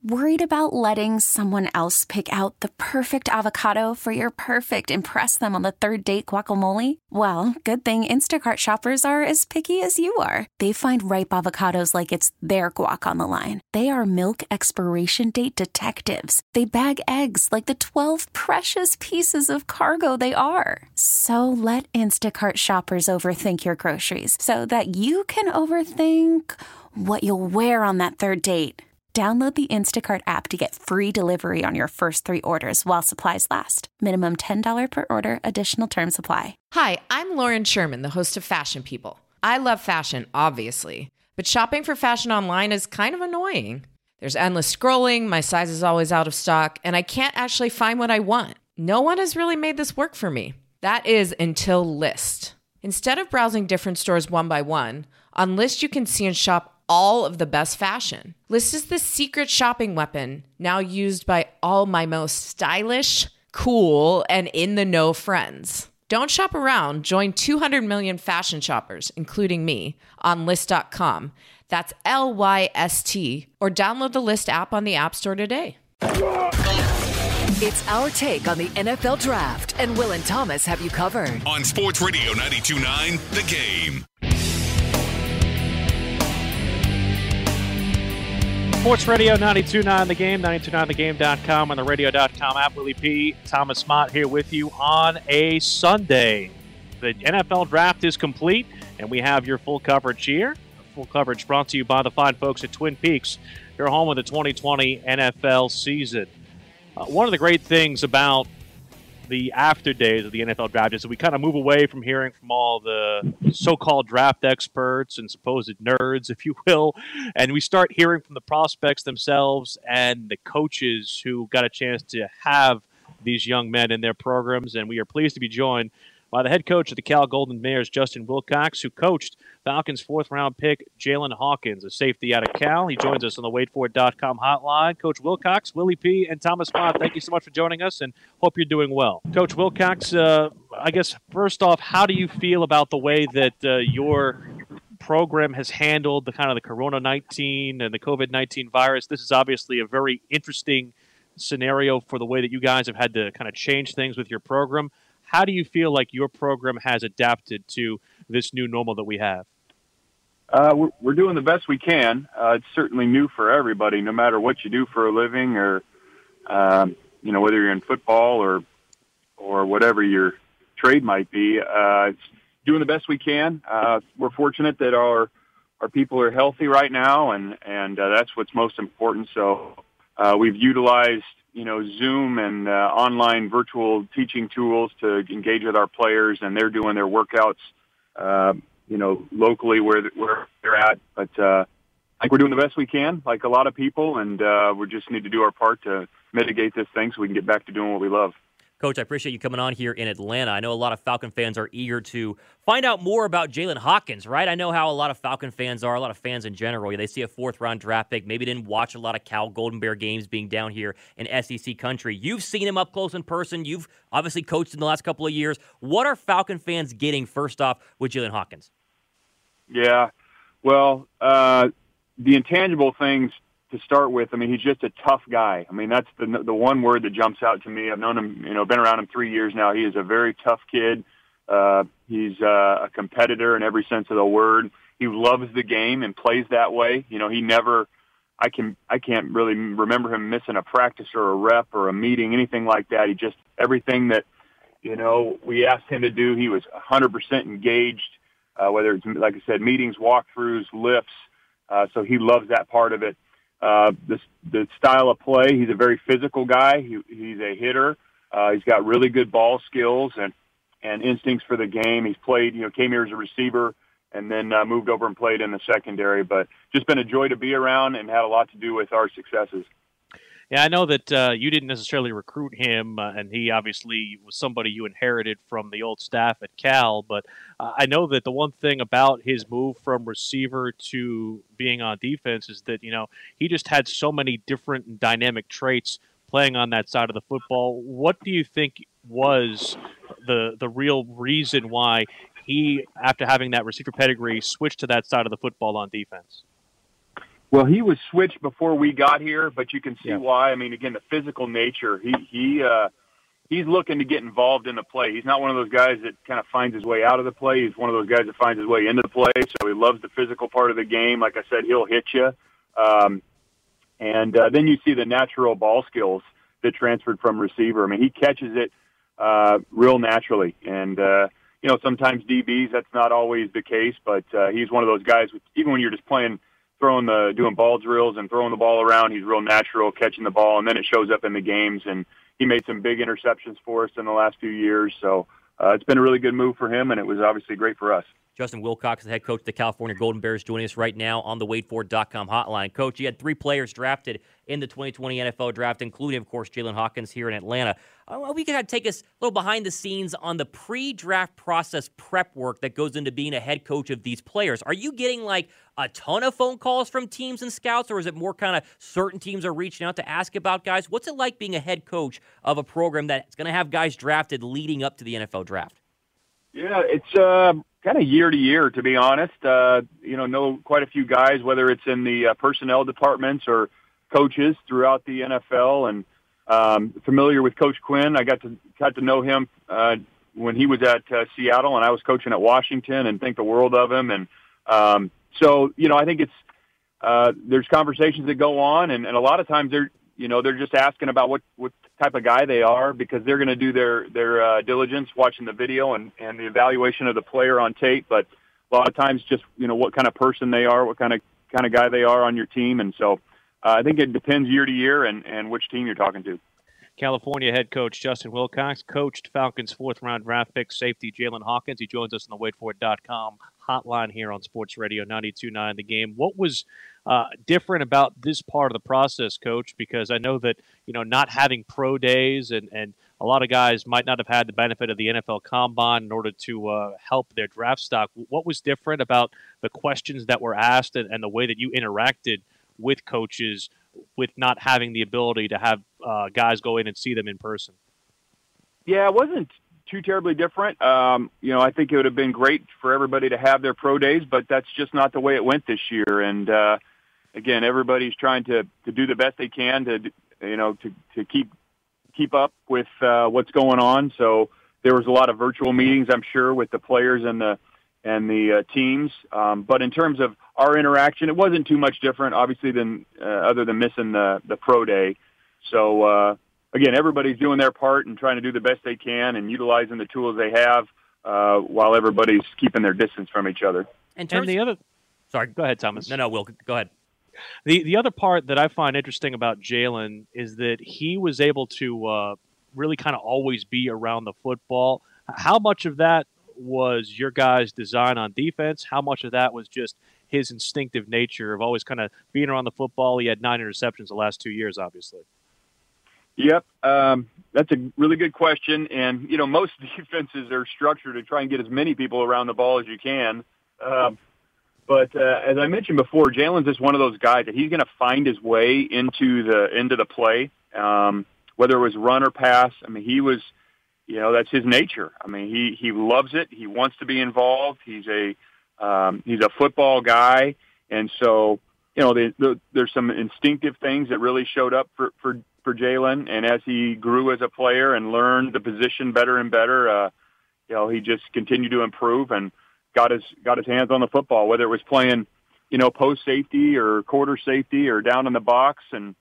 Worried about letting someone else pick out the perfect avocado for your perfect impress them on the third date guacamole? Well, good thing Instacart shoppers are as picky as you are. They find ripe avocados like it's their guac on the line. They are milk expiration date detectives. They bag eggs like the 12 precious pieces of cargo they are. So let Instacart shoppers overthink your groceries so that you can overthink what you'll wear on that third date. Download the Instacart app to get free delivery on your first 3 orders while supplies last. Minimum $10 per order. Additional terms apply. Hi, I'm Lauren Sherman, the host of Fashion People. I love fashion, obviously, but shopping for fashion online is kind of annoying. There's endless scrolling, my size is always out of stock, and I can't actually find what I want. No one has really made this work for me. That is until Lyst. Instead of browsing different stores one by one, on Lyst you can see and shop all of the best fashion. Lyst is the secret shopping weapon now used by all my most stylish, cool, and in-the-know friends. Don't shop around. Join 200 million fashion shoppers, including me, on Lyst.com. That's Lyst, or download the Lyst app on the App Store today. It's our take on the NFL Draft, and Will and Thomas have you covered. On Sports Radio 92.9, The Game. Sports Radio 92.9 The Game, 92.9thegame.com, and the radio.com app. Willie P. Thomas Mott here with you on a Sunday. The NFL Draft is complete, and we have your full coverage here. Full coverage brought to you by the fine folks at Twin Peaks, your home of the 2020 NFL season. One of the great things about the after days of the NFL Draft is that we kind of move away from hearing from all the so-called draft experts and supposed nerds, if you will, and we start hearing from the prospects themselves and the coaches who got a chance to have these young men in their programs. And we are pleased to be joined by the head coach of the Cal Golden Bears, Justin Wilcox, who coached Falcons' fourth-round pick, Jalen Hawkins, a safety out of Cal. He joins us on the waitfor.com hotline. Coach Wilcox, Willie P., and Thomas Mott, thank you so much for joining us, and hope you're doing well. Coach Wilcox, I guess, first off, how do you feel about the way that your program has handled the kind of the Corona-19 and the COVID-19 virus? This is obviously a very interesting scenario for the way that you guys have had to kind of change things with your program. How do you feel like your program has adapted to this new normal that we have? We're doing the best we can. It's certainly new for everybody, no matter what you do for a living or, whether you're in football or whatever your trade might be. It's doing the best we can. We're fortunate that our people are healthy right now, and that's what's most important. So we've utilized Zoom and online virtual teaching tools to engage with our players, and they're doing their workouts, locally where they're at. But I think we're doing the best we can, like a lot of people, and we just need to do our part to mitigate this thing so we can get back to doing what we love. Coach, I appreciate you coming on here in Atlanta. I know a lot of Falcon fans are eager to find out more about Jalen Hawkins, right? I know how a lot of Falcon fans are, a lot of fans in general. They see a fourth-round draft pick, maybe didn't watch a lot of Cal Golden Bear games being down here in SEC country. You've seen him up close in person. You've obviously coached in the last couple of years. What are Falcon fans getting, first off, with Jalen Hawkins? Yeah, well, the intangible things to start with, he's just a tough guy. That's the one word that jumps out to me. I've known him, been around him 3 years now. He is a very tough kid. He's a competitor in every sense of the word. He loves the game and plays that way. He never, I can't really remember him missing a practice or a rep or a meeting, anything like that. He just, everything that, we asked him to do, he was 100% engaged, whether it's, like I said, meetings, walkthroughs, lifts. So he loves that part of it. The style of play, he's a very physical guy. He's a hitter. He's got really good ball skills and instincts for the game. He's played, came here as a receiver and then moved over and played in the secondary. But just been a joy to be around and had a lot to do with our successes. Yeah, I know that you didn't necessarily recruit him, and he obviously was somebody you inherited from the old staff at Cal, but I know that the one thing about his move from receiver to being on defense is that, he just had so many different dynamic traits playing on that side of the football. What do you think was the real reason why he, after having that receiver pedigree, switched to that side of the football on defense? Well, he was switched before we got here, but you can see why. I mean, again, the physical nature. He's looking to get involved in the play. He's not one of those guys that kind of finds his way out of the play. He's one of those guys that finds his way into the play. So he loves the physical part of the game. Like I said, he'll hit you. And then you see the natural ball skills that transferred from receiver. I mean, he catches it real naturally. And, sometimes DBs, that's not always the case, but he's one of those guys, even when you're just doing ball drills and throwing the ball around, he's real natural catching the ball, and then it shows up in the games. And he made some big interceptions for us in the last few years. So it's been a really good move for him, and it was obviously great for us. Justin Wilcox, the head coach of the California Golden Bears, joining us right now on the WadeFord.com hotline. Coach, you had 3 players drafted in the 2020 NFL Draft, including, of course, Jalen Hawkins here in Atlanta. We can take us a little behind the scenes on the pre-draft process prep work that goes into being a head coach of these players. Are you getting, a ton of phone calls from teams and scouts, or is it more kind of certain teams are reaching out to ask about guys? What's it like being a head coach of a program that's going to have guys drafted leading up to the NFL Draft? Yeah, it's kind of year to year, to be honest. Know quite a few guys, whether it's in the personnel departments or coaches throughout the NFL, and familiar with Coach Quinn. I got to know him when he was at Seattle, and I was coaching at Washington, and think the world of him. And so I think it's there's conversations that go on, and a lot of times they're just asking about what type of guy they are, because they're going to do their diligence watching the video and the evaluation of the player on tape. But a lot of times just, what kind of person they are, what kind of guy they are on your team. And so I think it depends year to year and which team you're talking to. California head coach Justin Wilcox coached Falcons' 4th-round draft pick safety Jalen Hawkins. He joins us on the WadeFord.com hotline here on Sports Radio 92.9 The Game. What was different about this part of the process, Coach? Because I know that, not having pro days and a lot of guys might not have had the benefit of the NFL Combine in order to help their draft stock. What was different about the questions that were asked and the way that you interacted with coaches with not having the ability to have guys go in and see them in person? Yeah, it wasn't too terribly different. I think it would have been great for everybody to have their pro days, but that's just not the way it went this year. And again, everybody's trying to do the best they can to keep up with what's going on. So there was a lot of virtual meetings, I'm sure, with the players and the teams. But in terms of our interaction, it wasn't too much different, obviously, than other than missing the pro day. So again, everybody's doing their part and trying to do the best they can and utilizing the tools they have while everybody's keeping their distance from each other. Sorry, go ahead, Thomas. No, Will, go ahead. The other part that I find interesting about Jalen is that he was able to really kind of always be around the football. How much of that was your guys' design on defense? How much of that was just his instinctive nature of always kind of being around the football? He had 9 interceptions the last 2 years, obviously. Yep. That's a really good question. And, most defenses are structured to try and get as many people around the ball as you can. But as I mentioned before, Jalen's just one of those guys that he's going to find his way into the play, whether it was run or pass. I mean, he was, that's his nature. I mean, he loves it. He wants to be involved. He's a football guy. And so, there's some instinctive things that really showed up for Jalen. And as he grew as a player and learned the position better and better, he just continued to improve and got his hands on the football, whether it was playing, post safety or quarter safety or down in the box. And,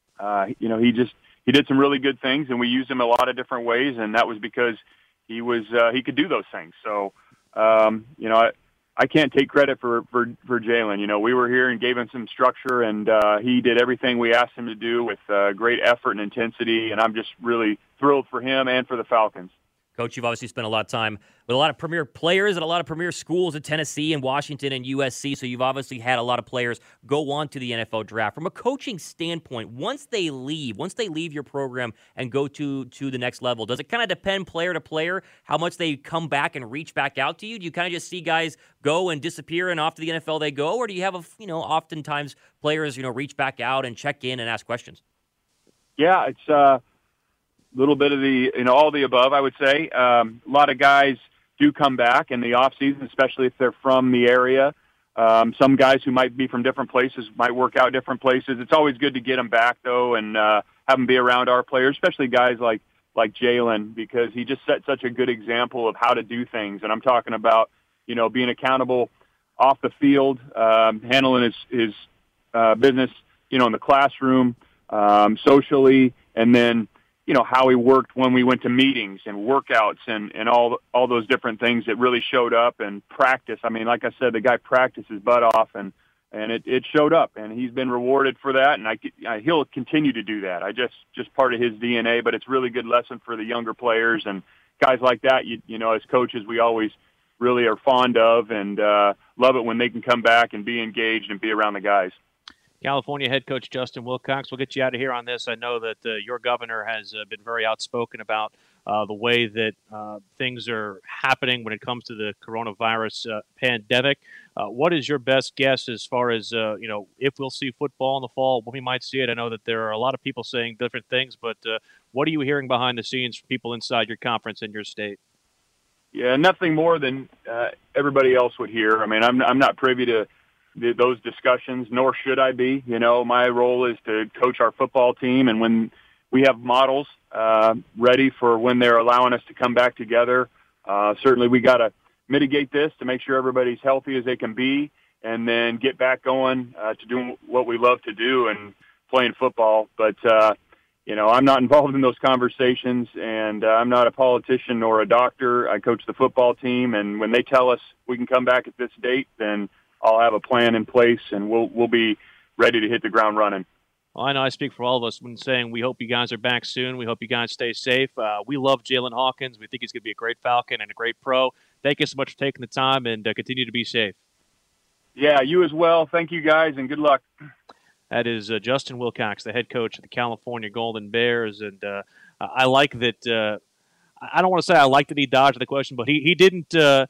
he did some really good things, and we used him a lot of different ways. And that was because he could do those things. So, I can't take credit for Jalen. We were here and gave him some structure, and he did everything we asked him to do with great effort and intensity. And I'm just really thrilled for him and for the Falcons. Coach, you've obviously spent a lot of time with a lot of premier players and a lot of premier schools at Tennessee and Washington and USC, so you've obviously had a lot of players go on to the NFL Draft. From a coaching standpoint, once they leave your program and go to the next level, does it kind of depend player to player how much they come back and reach back out to you? Do you kind of just see guys go and disappear and off to the NFL they go, or do you have oftentimes players reach back out and check in and ask questions? Yeah, it's little bit of the, all the above, I would say. A lot of guys do come back in the off season, especially if they're from the area. Some guys who might be from different places might work out different places. It's always good to get them back, though, and have them be around our players, especially guys like Jalen, because he just set such a good example of how to do things. And I'm talking about, being accountable off the field, handling his business, in the classroom, socially, and then, how he worked when we went to meetings and workouts and all those different things that really showed up, and practice. I mean, like I said, the guy practiced his butt off, and it showed up, and he's been rewarded for that, and he'll continue to do that. Just part of his DNA, but it's a really good lesson for the younger players and guys like that. As coaches, we always really are fond of and love it when they can come back and be engaged and be around the guys. California head coach Justin Wilcox, we'll get you out of here on this. I know that your governor has been very outspoken about the way that things are happening when it comes to the coronavirus pandemic. What is your best guess as far as, if we'll see football in the fall, when we might see it? I know that there are a lot of people saying different things, but what are you hearing behind the scenes from people inside your conference and your state? Yeah, nothing more than everybody else would hear. I mean, I'm not privy to those discussions, nor should I be. My role is to coach our football team, and when we have models ready for when they're allowing us to come back together, certainly we got to mitigate this to make sure everybody's healthy as they can be, and then get back going to doing what we love to do and playing football. But, I'm not involved in those conversations, and I'm not a politician or a doctor. I coach the football team, and when they tell us we can come back at this date, then I'll have a plan in place, and we'll be ready to hit the ground running. Well, I know I speak for all of us when saying we hope you guys are back soon. We hope you guys stay safe. We love Jalen Hawkins. We think he's going to be a great Falcon and a great pro. Thank you so much for taking the time, and continue to be safe. Yeah, you as well. Thank you, guys, and good luck. That is Justin Wilcox, the head coach of the California Golden Bears. And I like that I don't want to say I like that he dodged the question, but he didn't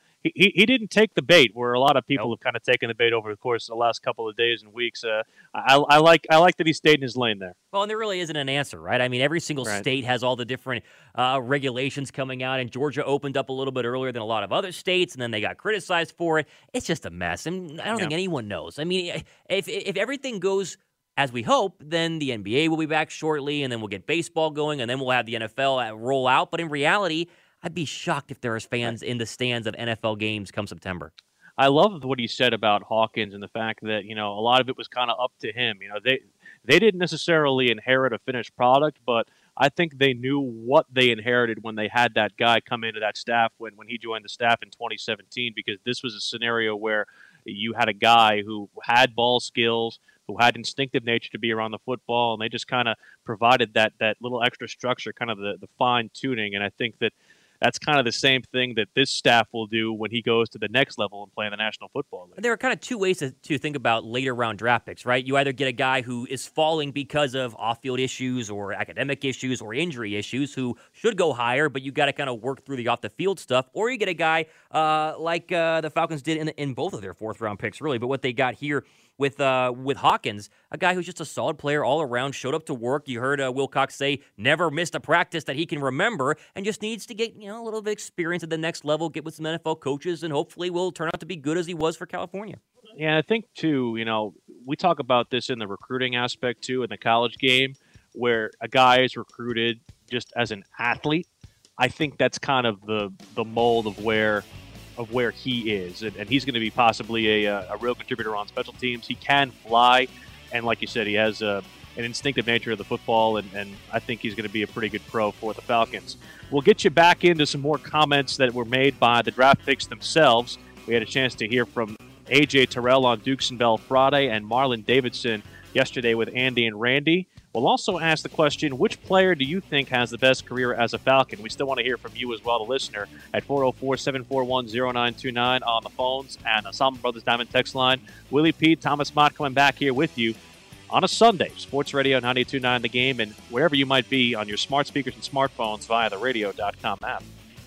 he didn't take the bait, where a lot of people have kind of taken the bait over the course of the last couple of days and weeks. I like that he stayed in his lane there. Well, and there really isn't an answer, right? I mean, every single state has all the different regulations coming out, and Georgia opened up a little bit earlier than a lot of other states, and then they got criticized for it. It's just a mess, and I don't think anyone knows. I mean, if everything goes as we hope, then the NBA will be back shortly, and then we'll get baseball going, and then we'll have the NFL roll out. But in reality, I'd be shocked if there is fans in the stands of NFL games come September. I love what he said about Hawkins and the fact that, a lot of it was kind of up to him. They didn't necessarily inherit a finished product, but I think they knew what they inherited when they had that guy come into that staff when he joined the staff in 2017, because this was a scenario where you had a guy who had ball skills, who had instinctive nature to be around the football, and they just kind of provided that little extra structure, kind of the fine-tuning. And I think that's kind of the same thing that this staff will do when he goes to the next level and play in the National Football League. There are kind of two ways to think about later round draft picks, right? You either get a guy who is falling because of off-field issues or academic issues or injury issues who should go higher, but you got to kind of work through the off-the-field stuff, or you get a guy like the Falcons did in both of their fourth-round picks, really. But what they got here with Hawkins, a guy who's just a solid player all around, showed up to work. You heard Wilcox say never missed a practice that he can remember, and just needs to get a little bit of experience at the next level, get with some NFL coaches, and hopefully will turn out to be good as he was for California. Yeah, I think too, we talk about this in the recruiting aspect too, in the college game, where a guy is recruited just as an athlete. I think that's kind of the mold of where he is, and he's going to be possibly a real contributor on special teams. He can fly, and like you said, he has an instinctive nature of the football, and I think he's going to be a pretty good pro for the Falcons. We'll get you back into some more comments that were made by the draft picks themselves. We had a chance to hear from A.J. Terrell on Dukes and Bell Friday, and Marlon Davidson yesterday with Andy and Randy. We'll also ask the question, which player do you think has the best career as a Falcon? We still want to hear from you as well, the listener, at 404-741-0929 on the phones and the Salmon Brothers Diamond text line. Willie P, Thomas Mott coming back here with you on a Sunday. Sports Radio 92.9 The Game, and wherever you might be on your smart speakers and smartphones via the radio.com app.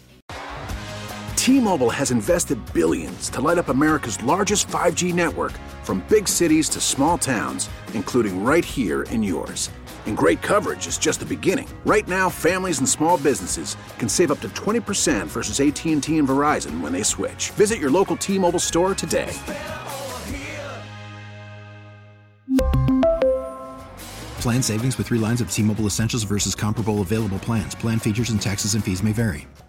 T-Mobile has invested billions to light up America's largest 5G network, from big cities to small towns, including right here in yours. And great coverage is just the beginning. Right now, families and small businesses can save up to 20% versus AT&T and Verizon when they switch. Visit your local T-Mobile store today. Plan savings with 3 lines of T-Mobile Essentials versus comparable available plans. Plan features and taxes and fees may vary.